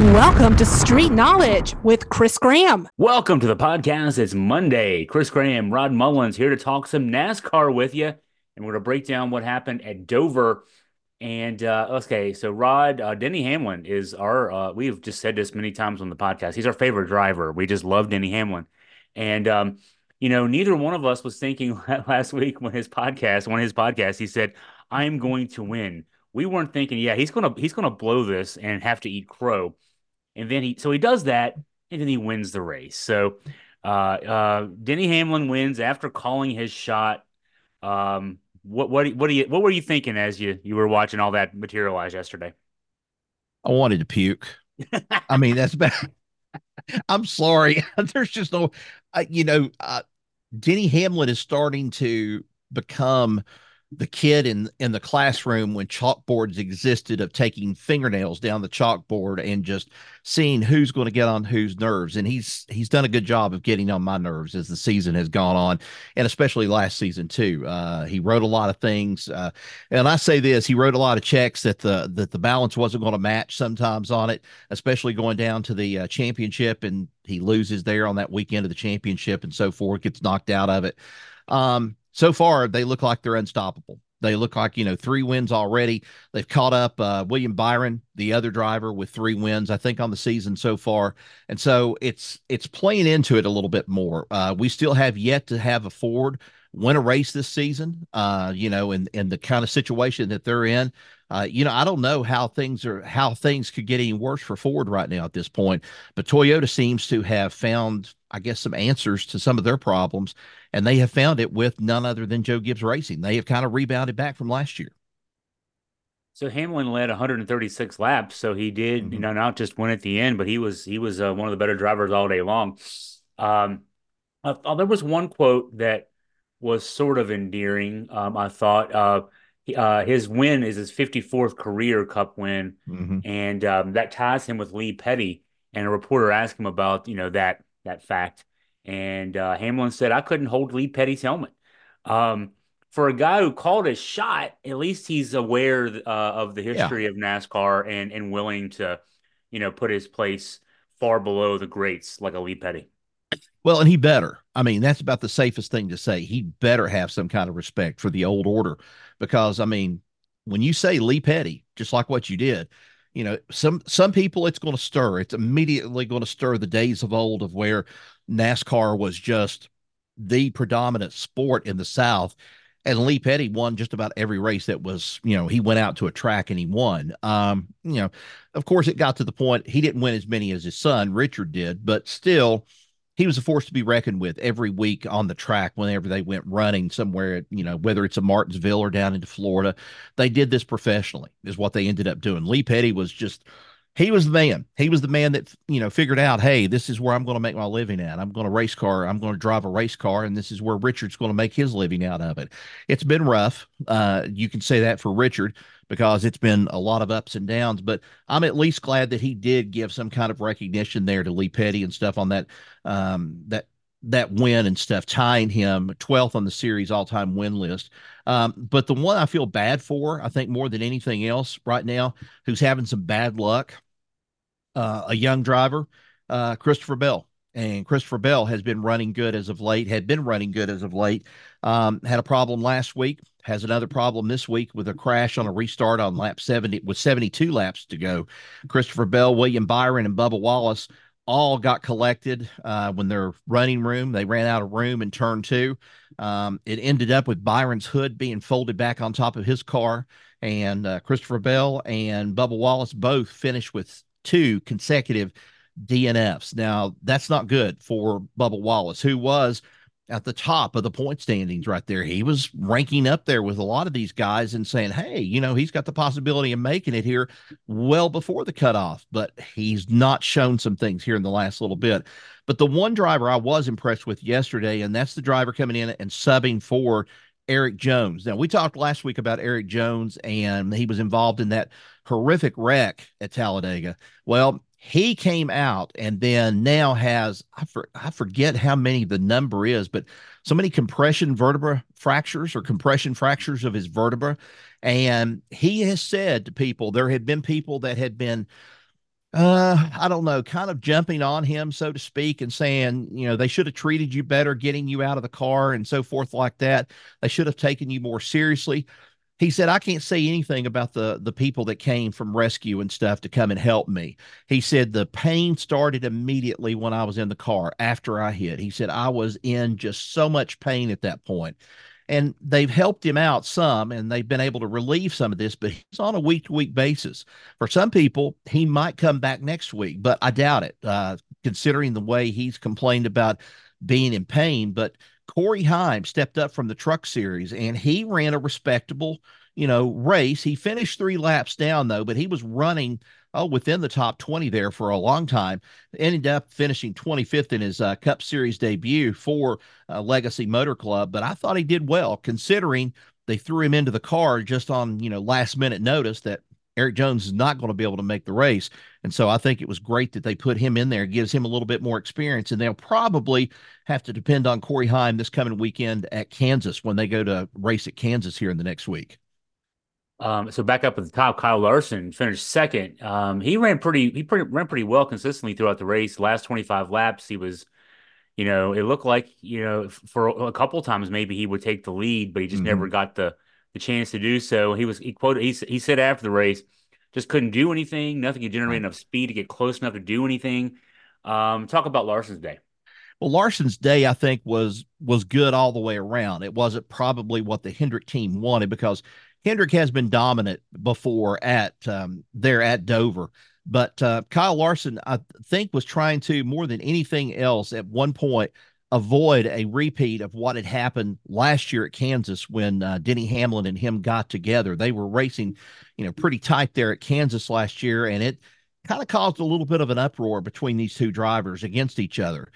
Welcome to Street Knowledge with Chris Graham. Welcome to the podcast. It's Monday. Chris Graham, Rod Mullins here to talk some NASCAR with you. And we're going to break down what happened at Dover. And okay, so Rod, Denny Hamlin is we've just said this many times on the podcast. He's our favorite driver. We just love Denny Hamlin. And, neither one of us was thinking last week when his podcast, he said, I'm going to win. We weren't thinking, yeah, he's gonna blow this and have to eat crow. And then he does that, and then he wins the race. So Denny Hamlin wins after calling his shot. What were you thinking as you were watching all that materialize yesterday? I wanted to puke. I mean, that's bad. I'm sorry. There's just no, Denny Hamlin is starting to become the kid in the classroom when chalkboards existed, of taking fingernails down the chalkboard and just seeing who's going to get on whose nerves. And he's done a good job of getting on my nerves as the season has gone on, and especially last season too. He wrote a lot of things, and I say this: he wrote a lot of checks that the balance wasn't going to match sometimes on it, especially going down to the championship, and he loses there on that weekend of the championship and so forth, gets knocked out of it. So far, they look like they're unstoppable. They look like, 3 wins already. They've caught up William Byron, the other driver, with 3 wins, I think, on the season so far. And so it's playing into it a little bit more. We still have yet to have a Ford win a race this season, in the kind of situation that they're in. I don't know how things could get any worse for Ford right now at this point, but Toyota seems to have found, I guess, some answers to some of their problems, and they have found it with none other than Joe Gibbs Racing. They have kind of rebounded back from last year. So Hamlin led 136 laps, so he did, Mm-hmm. not just win at the end, but he was one of the better drivers all day long. Um, there was one quote that was sort of endearing. I thought his win is his 54th career Cup win, Mm-hmm. and that ties him with Lee Petty. And a reporter asked him about that fact, and Hamlin said, "I couldn't hold Lee Petty's helmet." Um, for a guy who called his shot, at least he's aware of the Yeah. history of NASCAR and willing to, put his place far below the greats like a Lee Petty. Well, and he better. I mean, that's about the safest thing to say. He better have some kind of respect for the old order, because, I mean, when you say Lee Petty, just like what you did, some people, it's going to stir. It's immediately going to stir the days of old, of where NASCAR was just the predominant sport in the South. And Lee Petty won just about every race that was, he went out to a track and he won. Of course, it got to the point he didn't win as many as his son, Richard, did, but still, he was a force to be reckoned with every week on the track whenever they went running somewhere, whether it's a Martinsville or down into Florida. They did this professionally, is what they ended up doing. Lee Petty was just, he was the man. He was the man that, figured out, hey, this is where I'm going to make my living at. I'm going to race car. I'm going to drive a race car. And this is where Richard's going to make his living out of it. It's been rough. You can say that for Richard, because it's been a lot of ups and downs, but I'm at least glad that he did give some kind of recognition there to Lee Petty and stuff on that win and stuff, tying him 12th on the series all-time win list. But the one I feel bad for, I think more than anything else right now, who's having some bad luck, a young driver, Christopher Bell. And Christopher Bell has been running good as of late, had been running good as of late. Had a problem last week, has another problem this week with a crash on a restart on lap 70 with 72 laps to go. Christopher Bell, William Byron, and Bubba Wallace all got collected when their running room. They ran out of room in turn two. It ended up with Byron's hood being folded back on top of his car, and Christopher Bell and Bubba Wallace both finished with 2 consecutive DNFs. Now, that's not good for Bubba Wallace, who was at the top of the point standings right there. He was ranking up there with a lot of these guys and saying, hey, he's got the possibility of making it here well before the cutoff, but he's not shown some things here in the last little bit. But the one driver I was impressed with yesterday, and that's the driver coming in and subbing for Erik Jones. Now, we talked last week about Erik Jones, and he was involved in that horrific wreck at Talladega. Well, he came out and then now has, I forget how many the number is, but so many compression vertebra fractures or compression fractures of his vertebra. And he has said to people, there had been people that had been I don't know, kind of jumping on him, so to speak, and saying, they should have treated you better, getting you out of the car and so forth like that. They should have taken you more seriously. He said, I can't say anything about the people that came from rescue and stuff to come and help me. He said the pain started immediately when I was in the car after I hit. He said I was in just so much pain at that point. And they've helped him out some, and they've been able to relieve some of this, but he's on a week-to-week basis. For some people, he might come back next week, but I doubt it, considering the way he's complained about being in pain. But Corey Heim stepped up from the Truck Series, and he ran a respectable, race. He finished 3 laps down, though, but he was running within the top 20 there for a long time. Ended up finishing 25th in his Cup Series debut for Legacy Motor Club. But I thought he did well, considering they threw him into the car just on, last minute notice that Erik Jones is not going to be able to make the race. And so I think it was great that they put him in there. It gives him a little bit more experience, and they'll probably have to depend on Corey Heim this coming weekend at Kansas when they go to race at Kansas here in the next week. So back up at the top, Kyle Larson finished second. He ran pretty well consistently throughout the race. Last 25 laps, he was, it looked like, for a couple times maybe he would take the lead, but he just never got the chance to do so. He said after the race, just couldn't do anything. Nothing could generate enough speed to get close enough to do anything. Talk about Larson's day. Well, Larson's day, I think, was good all the way around. It wasn't probably what the Hendrick team wanted, because Hendrick has been dominant before there at Dover. But Kyle Larson, I think, was trying to, more than anything else at one point, avoid a repeat of what had happened last year at Kansas when Denny Hamlin and him got together. They were racing, pretty tight there at Kansas last year, and it kind of caused a little bit of an uproar between these two drivers against each other.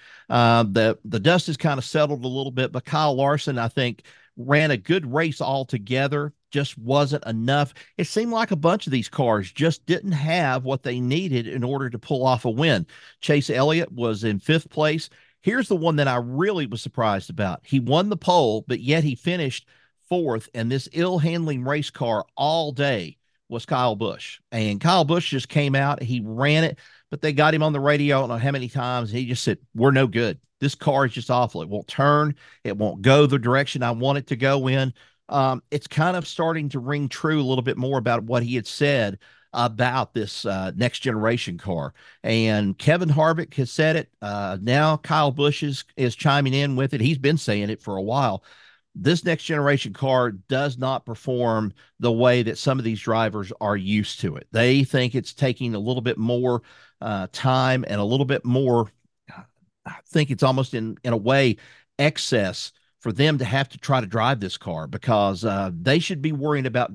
The dust has kind of settled a little bit, but Kyle Larson, I think, ran a good race altogether, just wasn't enough. It seemed like a bunch of these cars just didn't have what they needed in order to pull off a win. Chase Elliott was in 5th place. Here's the one that I really was surprised about. He won the pole, but yet he finished 4th, and this ill-handling race car all day was Kyle Busch. And Kyle Busch just came out, he ran it, but they got him on the radio, I don't know how many times, and he just said, we're no good. This car is just awful. It won't turn. It won't go the direction I want it to go in. It's kind of starting to ring true a little bit more about what he had said about this next generation car. And Kevin Harvick has said it. Now Kyle Busch is chiming in with it. He's been saying it for a while. This next generation car does not perform the way that some of these drivers are used to it. They think it's taking a little bit more time and a little bit more, I think it's almost in a way excess for them to have to try to drive this car, because they should be worrying about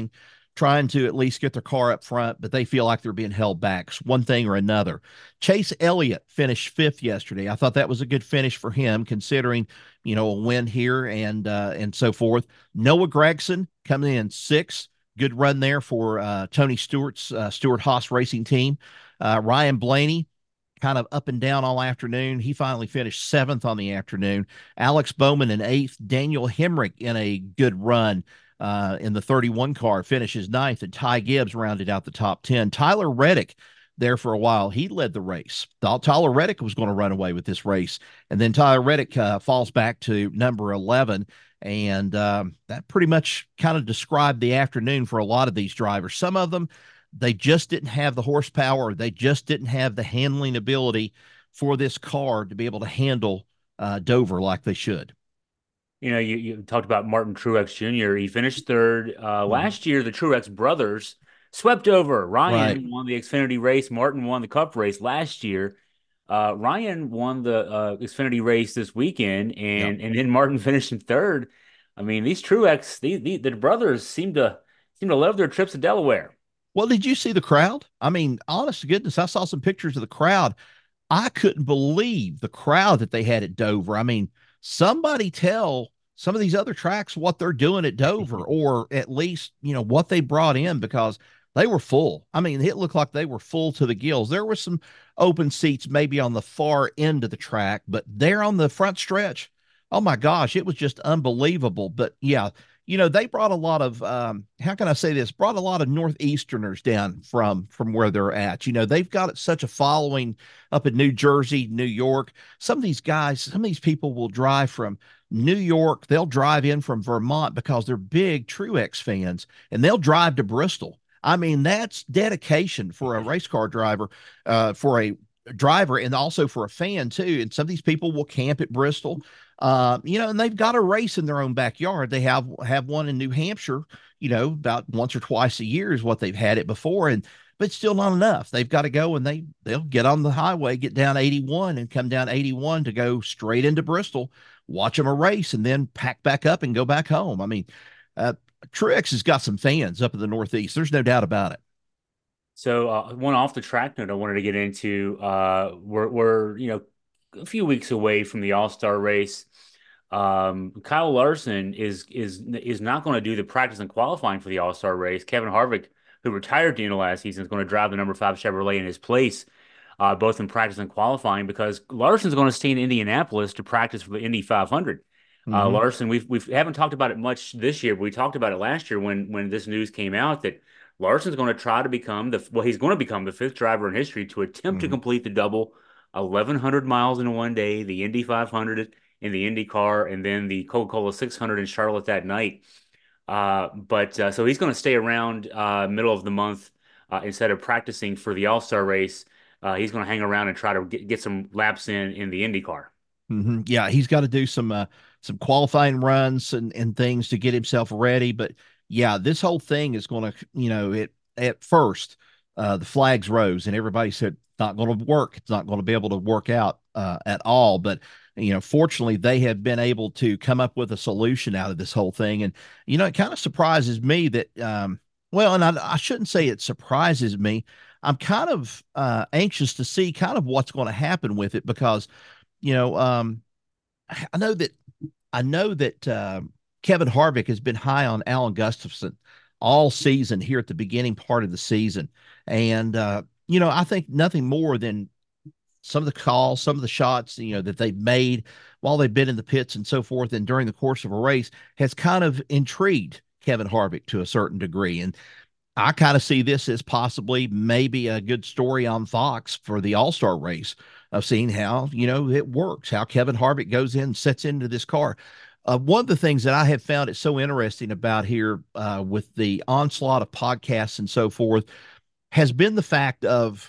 trying to at least get their car up front, but they feel like they're being held back one thing or another. Chase Elliott finished 5th yesterday. I thought that was a good finish for him, considering, a win here and so forth. Noah Gragson coming in 6th. Good run there for Tony Stewart's Stewart-Haas racing team. Ryan Blaney, kind of up and down all afternoon. He finally finished 7th on the afternoon. Alex Bowman in 8th. Daniel Hemrick in a good run in the 31 car, finishes 9th, and Ty Gibbs rounded out the top 10. Tyler Reddick there for a while. He led the race. Thought Tyler Reddick was going to run away with this race, and then Tyler Reddick falls back to number 11, and that pretty much kind of described the afternoon for a lot of these drivers. Some of them, they just didn't have the horsepower. They just didn't have the handling ability for this car to be able to handle Dover like they should. You talked about Martin Truex Jr. He finished 3rd. Last year, the Truex brothers swept over. Ryan won the Xfinity race. Martin won the Cup race last year. Ryan won the Xfinity race this weekend, and then Martin finished in 3rd. I mean, these Truex, the brothers seem to love their trips to Delaware. Well, did you see the crowd? I mean, honest to goodness, I saw some pictures of the crowd. I couldn't believe the crowd that they had at Dover. I mean, somebody tell some of these other tracks what they're doing at Dover, or at least, what they brought in, because they were full. I mean, it looked like they were full to the gills. There were some open seats maybe on the far end of the track, but there on the front stretch, oh my gosh, it was just unbelievable. But yeah, they brought a lot of how can I say this? Brought a lot of Northeasterners down from where they're at. They've got such a following up in New Jersey, New York. Some of these guys, some of these people will drive from New York. They'll drive in from Vermont because they're big Truex fans, and they'll drive to Bristol. I mean, that's dedication for a race car driver, for a driver, and also for a fan too. And some of these people will camp at Bristol, and they've got a race in their own backyard. They have one in New Hampshire, about once or twice a year is what they've had it before, but still not enough. They've got to go, and they'll get on the highway, get down 81 and come down 81 to go straight into Bristol, watch them a race, and then pack back up and go back home. I mean, Truex has got some fans up in the Northeast. There's no doubt about it. So one off the track note I wanted to get into. We're a few weeks away from the All-Star race. Kyle Larson is not going to do the practice and qualifying for the All-Star race. Kevin Harvick, who retired at the end of last season, is going to drive the number 5 Chevrolet in his place, both in practice and qualifying, because Larson's going to stay in Indianapolis to practice for the Indy 500. Larson, we haven't talked about it much this year, but we talked about it last year when this news came out that Larson's going to try to become he's going to become the 5th driver in history to attempt to complete the double 1,100 miles in one day, the Indy 500 in the Indy car, and then the Coca-Cola 600 in Charlotte that night. So he's going to stay around middle of the month instead of practicing for the All-Star race. He's going to hang around and try to get some laps in the Indy car. Yeah, he's got to do some qualifying runs and things to get himself ready. But yeah, this whole thing is going to, at first, the flags rose and everybody said, not going to work. It's not going to be able to work out at all. But, fortunately, they have been able to come up with a solution out of this whole thing. And, it kind of surprises me that, and I shouldn't say it surprises me. I'm kind of anxious to see kind of what's going to happen with it because, I know that Kevin Harvick has been high on Alan Gustafson all season here at the beginning part of the season. And, I think nothing more than some of the calls, some of the shots, that they've made while they've been in the pits and so forth and during the course of a race has kind of intrigued Kevin Harvick to a certain degree. And I kind of see this as possibly maybe a good story on Fox for the All-Star race of seeing how, it works, how Kevin Harvick goes in and sets into this car. One of the things that I have found it so interesting about here with the onslaught of podcasts and so forth has been the fact of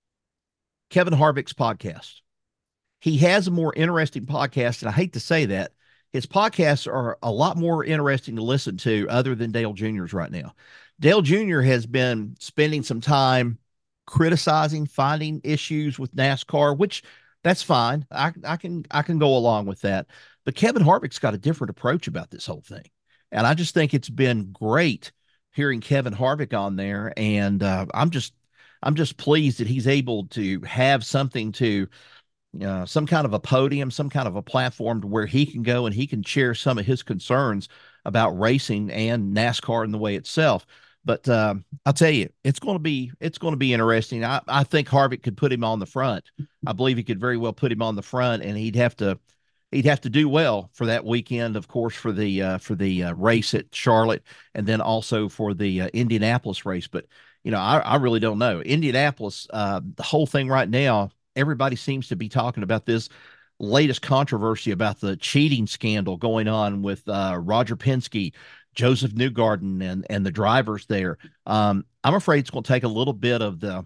Kevin Harvick's podcast. He has a more interesting podcast, and I hate to say that. His podcasts are a lot more interesting to listen to other than Dale Jr.'s right now. Dale Jr. has been spending some time criticizing, finding issues with NASCAR, which that's fine. I can go along with that. But Kevin Harvick's got a different approach about this whole thing. And I just think it's been great hearing Kevin Harvick on there. And I'm just pleased that he's able to have something to, some kind of a podium, some kind of a platform to where he can go and he can share some of his concerns about racing and NASCAR and the way itself. But I'll tell you, it's going to be interesting. I think Harvick could put him on the front. I believe he could very well put him on the front, and he'd have to do well for that weekend, of course, for the race at Charlotte, and then also for the Indianapolis race. But I really don't know. Indianapolis, the whole thing right now, everybody seems to be talking about this latest controversy about the cheating scandal going on with Roger Penske, Joseph Newgarden, and the drivers there. I'm afraid it's going to take a little bit of the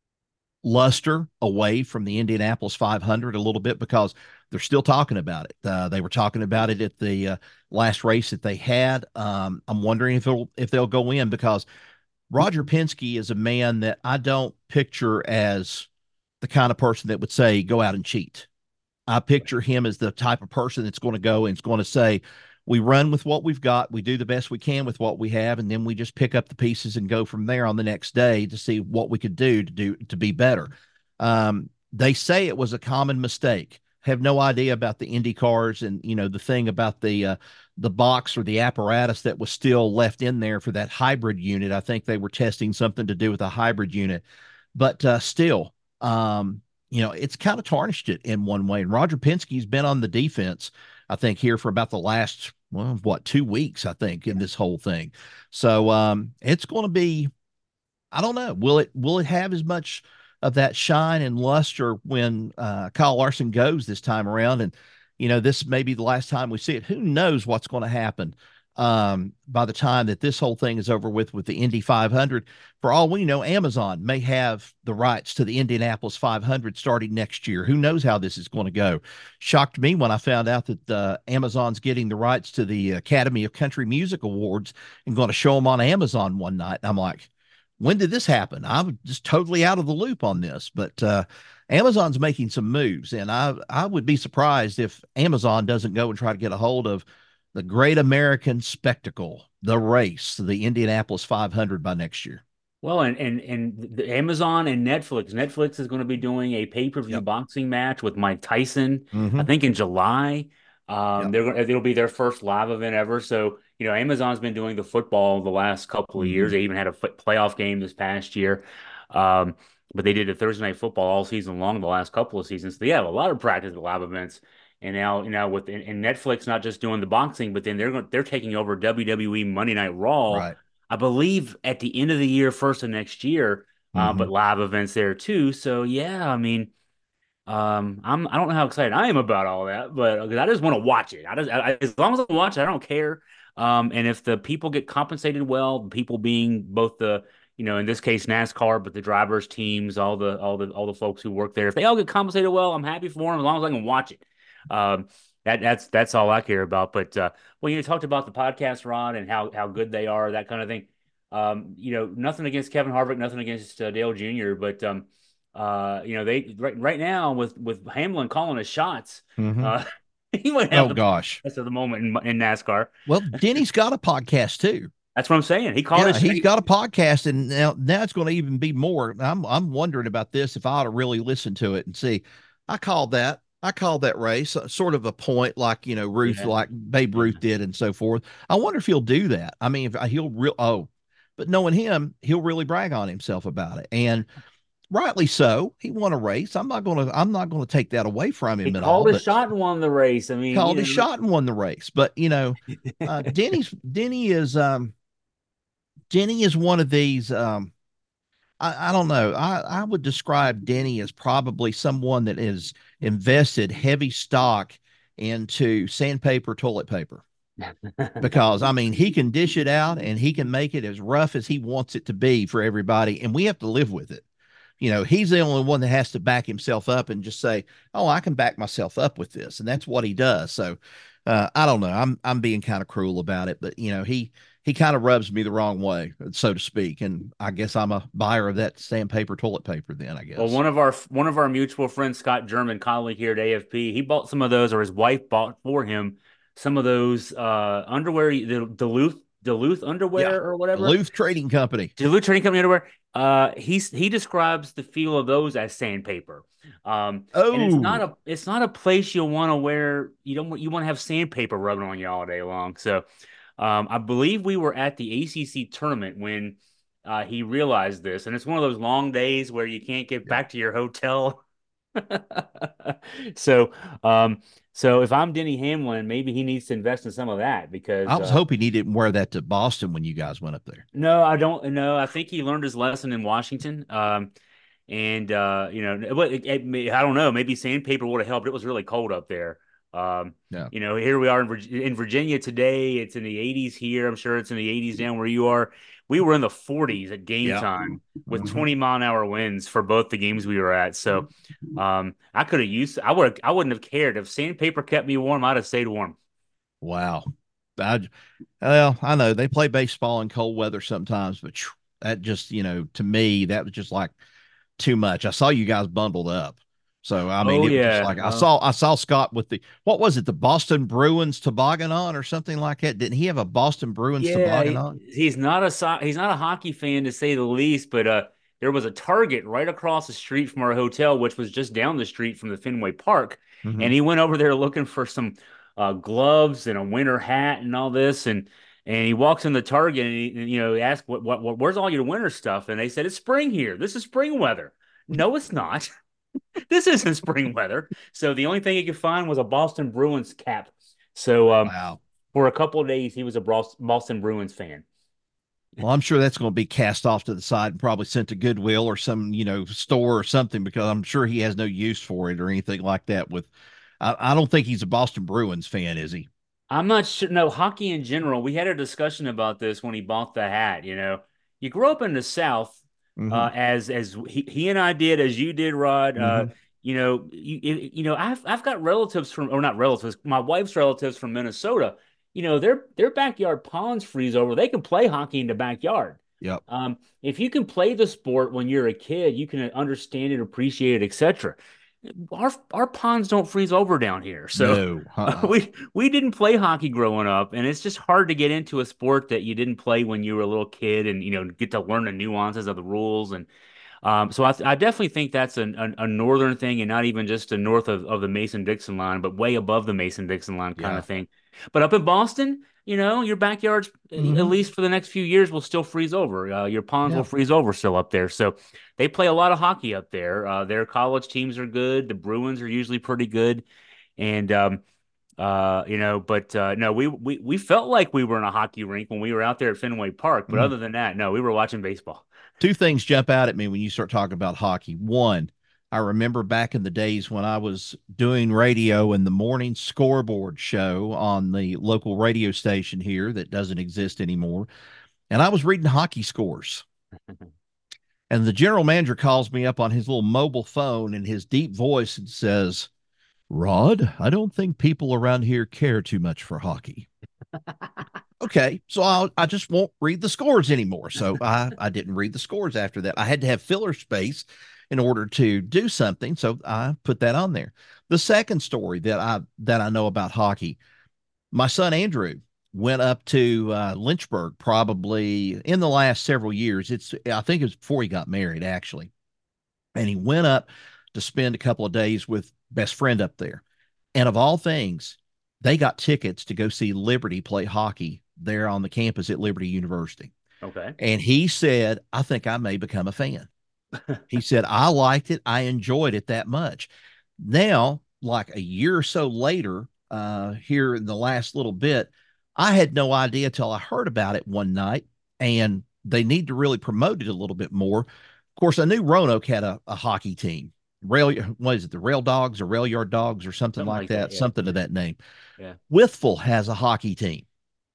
luster away from the Indianapolis 500 a little bit because they're still talking about it. They were talking about it at the last race that they had. I'm wondering if they'll go in because Roger Penske is a man that I don't picture as the kind of person that would say, go out and cheat. I picture him as the type of person that's going to go and it's going to say, we run with what we've got. We do the best we can with what we have. And then we just pick up the pieces and go from there on the next day to see what we could do to be better. They say it was a common mistake. Have no idea about the Indy cars and, the thing about the box or the apparatus that was still left in there for that hybrid unit. I think they were testing something to do with a hybrid unit, but still, it's kind of tarnished it in one way. And Roger Penske's been on the defense, I think, here for about the last well, what, 2 weeks, I think, in this whole thing. So it's going to be, I don't know. Will it have as much of that shine and luster when Kyle Larson goes this time around? And this may be the last time we see it. Who knows what's going to happen by the time that this whole thing is over with the Indy 500? For all we know, Amazon may have the rights to the Indianapolis 500 starting next year. Who knows how this is going to go? Shocked me when I found out that Amazon's getting the rights to the Academy of Country Music Awards and going to show them on Amazon one night. And I'm like, when did this happen? I'm just totally out of the loop on this, but Amazon's making some moves, and I would be surprised if Amazon doesn't go and try to get a hold of the great American spectacle, the race, the Indianapolis 500 by next year. Well, and the Amazon and Netflix. Netflix is going to be doing a pay-per-view Yep. boxing match with Mike Tyson, I Mm-hmm. think in July. Yep. It'll be their first live event ever. So, Amazon's been doing the football the last couple of years. Mm-hmm. They even had a playoff game this past year. Um, but they did the Thursday night football all season long the last couple of seasons. So they have a lot of practice at live events. And now, with and Netflix not just doing the boxing, but then they're taking over WWE Monday Night Raw, Right. I believe at the end of the year, first of next year, Mm-hmm. but live events there too. So yeah, I mean, I don't know how excited I am about all that, but 'cause I just want to watch it. As long as I watch it, I don't care. And if the people get compensated well, the people being both the, in this case NASCAR, but the drivers, teams, all the folks who work there, if they all get compensated well, I'm happy for them as long as I can watch it. Um, that's all I care about. But well, you talked about the podcast, Rod, and how good they are, that kind of thing. Nothing against Kevin Harvick, nothing against Dale Jr., but they right now with Hamlin calling his shots, Mm-hmm. he might have Oh the gosh. best of the moment in NASCAR. Well, Denny's got a podcast too. That's what I'm saying. He called Yeah, his he's got a podcast, and now it's going to even be more. I'm wondering about this if I ought to really listen to it and see. I called that race sort of a point, like Ruth, yeah, like Babe yeah. Ruth did, and so forth. I wonder if he'll do that. I mean, if he'll real but knowing him, he'll really brag on himself about it, and rightly so. He won a race. I'm not gonna take that away from He him at all. called his But shot and won the race. I mean, called his shot and won the race. But Denny is one of these. I don't know. I would describe Denny as probably someone that has invested heavy stock into sandpaper, toilet paper, because I mean he can dish it out and he can make it as rough as he wants it to be for everybody, and we have to live with it. He's the only one that has to back himself up and just say, "Oh, I can back myself up with this," and that's what he does. So, I don't know. I'm being kind of cruel about it, but he kind of rubs me the wrong way, so to speak. And I guess I'm a buyer of that sandpaper, toilet paper. Then I Well, guess. one of our mutual friends, Scott German, colleague here at AFP, he bought some of those, or his wife bought for him some of those underwear, the Duluth Yeah, underwear or whatever. Duluth Trading Company. Duluth Trading Company underwear. He describes the feel of those as sandpaper. And Oh, it's not a place you want to wear. You want to have sandpaper rubbing on you all day long. So, I believe we were at the ACC tournament when he realized this, and it's one of those long days where you can't get yeah. back to your hotel. So, um, so if I'm Denny Hamlin, maybe he needs to invest in some of that I because was hoping he didn't wear that to Boston when you guys went up there. no, I don't know. I think he learned his lesson in Washington. And I don't know. Maybe sandpaper would have helped. It was really cold up there. Yeah. Here we are in Virginia today. It's in the 80s here. I'm sure it's in the 80s down where you are. We were in the 40s at game Yeah. time with Mhm. 20-mile-an-hour winds for both the games we were at. So, I could have used. I wouldn't have cared if sandpaper kept me warm. I'd have stayed warm. Wow. I, well, I know they play baseball in cold weather sometimes, but that just, to me, that was just like too much. I saw you guys bundled up. So, I mean, Oh it was just yeah. like I saw Scott with what was it, the Boston Bruins toboggan on or something like that? Didn't he have a Boston Bruins Yeah, toboggan on? he's not a hockey fan to say the least, but there was a Target right across the street from our hotel, which was just down the street from the Fenway Park, Hmm. and he went over there looking for some gloves and a winter hat and all this, and he walks in the Target and he asked where's all your winter stuff, and they said it's spring here. This is spring weather. No, it's not. This isn't spring weather. So the only thing he could find was a Boston Bruins cap. So Wow. For a couple of days, he was a Boston Bruins fan. Well, I'm sure that's going to be cast off to the side and probably sent to Goodwill or some, store or something, because I'm sure he has no use for it or anything like that. I don't think he's a Boston Bruins fan, is he? I'm not sure. No, hockey in general. We had a discussion about this when he bought the hat. You grew up in the South, Mm-hmm. as he and I did, as you did, Rod. Mm-hmm. I've got relatives from, or not relatives, my wife's relatives from Minnesota. Their backyard ponds freeze over. They can play hockey in the backyard. Yep. If you can play the sport when you're a kid, you can understand it, appreciate it, etc. Our ponds don't freeze over down here, so No. Uh-uh. we didn't play hockey growing up, and it's just hard to get into a sport that you didn't play when you were a little kid, and get to learn the nuances of the rules. And so I definitely think that's a northern thing, and not even just a north of the Mason-Dixon line, but way above the Mason-Dixon line kind Yeah. of thing. But up in Boston, your backyards, at Mm-hmm. least for the next few years, will still freeze over. Your ponds will Yeah. freeze over still up there. So they play a lot of hockey up there. Their college teams are good. The Bruins are usually pretty good. And but no, we felt like we were in a hockey rink when we were out there at Fenway Park. But Mm. other than that, no, we were watching baseball. Two things jump out at me when you start talking about hockey. One, I remember back in the days when I was doing radio in the morning scoreboard show on the local radio station here that doesn't exist anymore. And I was reading hockey scores. And the general manager calls me up on his little mobile phone in his deep voice and says, Rod, I don't think people around here care too much for hockey. Okay, so I just won't read the scores anymore. So I didn't read the scores after that. I had to have filler space in order to do something, so I put that on there. The second story that I know about hockey, my son Andrew went up to Lynchburg probably in the last several years. I think it was before he got married actually, and he went up to spend a couple of days with best friend up there. And of all things, they got tickets to go see Liberty play hockey there on the campus at Liberty University. Okay. And he said, I think I may become a fan. He said, I liked it. I enjoyed it that much. Now, like a year or so later, here in the last little bit, I had no idea till I heard about it one night, and they need to really promote it a little bit more. Of course, I knew Roanoke had a hockey team. What is it? The Rail Dogs or Rail Yard Dogs or something Something like like that, that. Yeah. something to that name. Yeah. Wytheville has a hockey team.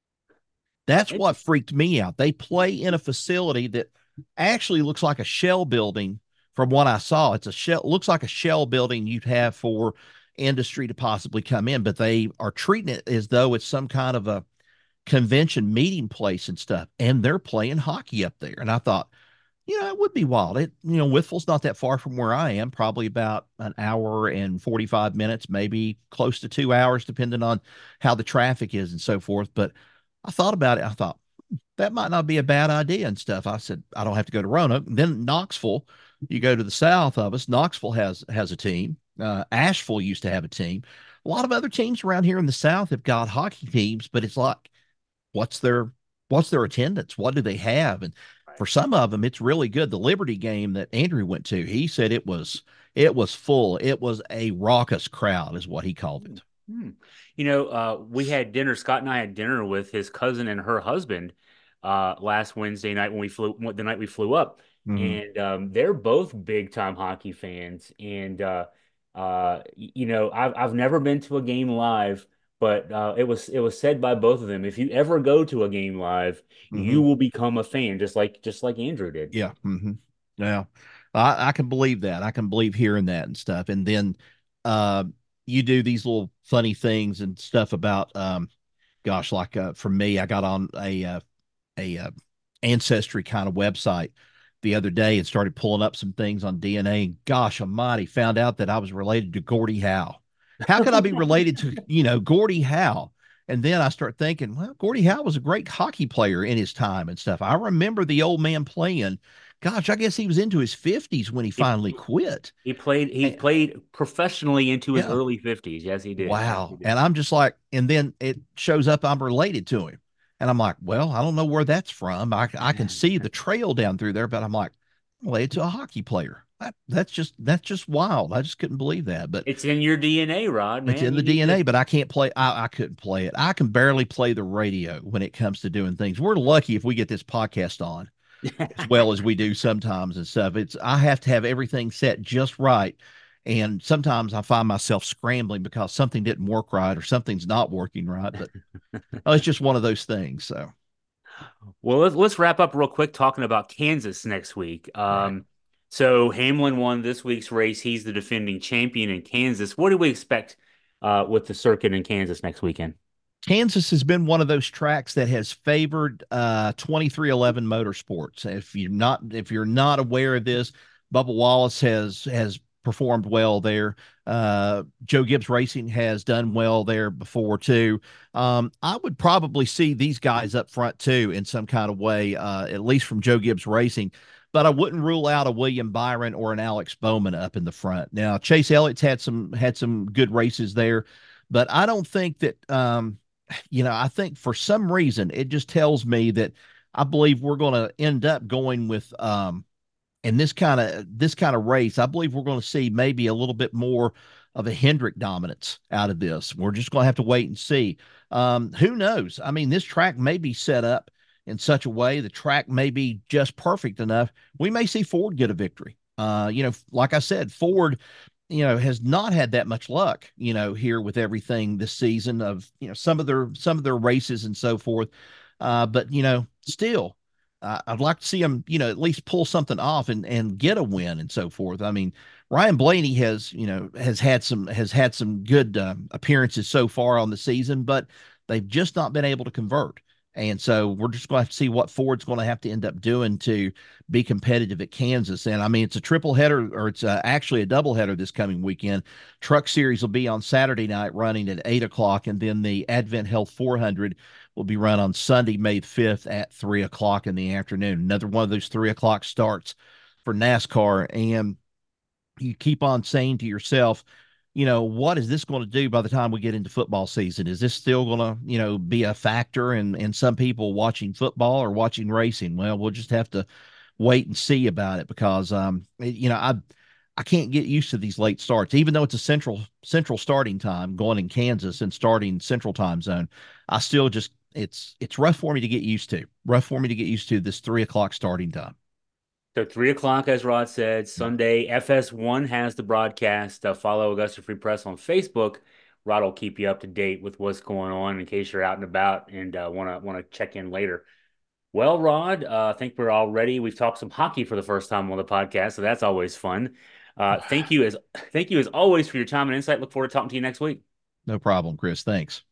That's what Interesting. freaked me out. They play in a facility that actually looks like a shell building from what I saw. It's a shell, looks like a shell building you'd have for industry to possibly come in, but they are treating it as though it's some kind of a convention meeting place and stuff. And they're playing hockey up there. And I thought, it would be wild. Wytheville's not that far from where I am, probably about an hour and 45 minutes, maybe close to 2 hours, depending on how the traffic is and so forth. But I thought about it. I thought that might not be a bad idea and stuff. I said, I don't have to go to Roanoke. And then Knoxville, you go to the south of us. Knoxville has a team. Asheville used to have a team. A lot of other teams around here in the south have got hockey teams, but it's like, what's their attendance? What do they have? And Right. for some of them, it's really good. The Liberty game that Andrew went to, he said it was full. It was a raucous crowd, is what he called it. Hmm. We had dinner. Scott and I had dinner with his cousin and her husband last Wednesday night the night we flew up, Mm-hmm. and they're both big time hockey fans. And I've never been to a game live, but it was said by both of them, if you ever go to a game live, Mm-hmm. you will become a fan, just like Andrew did. Yeah. Mm-hmm. Yeah. I can believe that. I can believe hearing that and stuff. And then uh, you do these little funny things and stuff about, gosh, like for me, I got on a ancestry kind of website the other day and started pulling up some things on DNA. And gosh almighty, found out that I was related to Gordie Howe. How could I be related to, Gordie Howe? And then I start thinking, well, Gordie Howe was a great hockey player in his time and stuff. I remember the old man playing. Gosh, I guess he was into his 50s when he He, finally quit. he And, played professionally into his yeah. early 50s. Yes, he did. Yes, he Wow. did. And I'm just like, and then it shows up I'm related to him. And I'm like, well, I don't know where that's from. I can see the trail down through there, but I'm like, I'm related to a hockey player. That's just wild. I just couldn't believe that. But It's in your DNA, Rod, it's man. in You the need to. DNA, but I can't play. I couldn't play it. I can barely play the radio when it comes to doing things. We're lucky if we get this podcast on as well as we do sometimes and stuff. I have to have everything set just right. And sometimes I find myself scrambling because something didn't work right or something's not working right. But it's just one of those things. So, Well, let's wrap up real quick talking about Kansas next week. right. So Hamlin won this week's race. He's the defending champion in Kansas. What do we expect with the circuit in Kansas next weekend? Kansas has been one of those tracks that has favored 2311 Motorsports. If you're not aware of this, Bubba Wallace has performed well there. Joe Gibbs Racing has done well there before too. I would probably see these guys up front too in some kind of way, at least from Joe Gibbs Racing. But I wouldn't rule out a William Byron or an Alex Bowman up in the front. Now Chase Elliott's had some good races there, but I don't think that I think for some reason it just tells me that I believe we're going to end up going with in this kind of race. I believe we're going to see maybe a little bit more of a Hendrick dominance out of this. We're just going to have to wait and see. Who knows? I mean, this track may be set up in such a way the track may be just perfect enough. We may see Ford get a victory. Like I said, Ford has not had that much luck, here with everything this season of, some of their races and so forth. But still, I'd like to see them, at least pull something off and get a win and so forth. I mean, Ryan Blaney has had some good appearances so far on the season, but they've just not been able to convert. And so we're just going to have to see what Ford's going to have to end up doing to be competitive at Kansas. And I mean, it's a triple header, or it's actually a double header this coming weekend. Truck Series will be on Saturday night running at 8 o'clock, and then the Advent Health 400 will be run on Sunday, May 5th at 3 o'clock in the afternoon. Another one of those 3 o'clock starts for NASCAR. And you keep on saying to yourself, what is this going to do by the time we get into football season? Is this still going to, be a factor in some people watching football or watching racing? Well, we'll just have to wait and see about it because, I can't get used to these late starts, even though it's a central starting time going in Kansas and starting central time zone. I still just, it's rough for me to get used to, this 3 o'clock starting time. So 3 o'clock, as Rod said, Sunday. FS1 has the broadcast. Follow Augusta Free Press on Facebook. Rod will keep you up to date with what's going on in case you're out and about and want to check in later. Well, Rod, I think we're all ready. We've talked some hockey for the first time on the podcast, so that's always fun. Thank you as always for your time and insight. Look forward to talking to you next week. No problem, Chris. Thanks.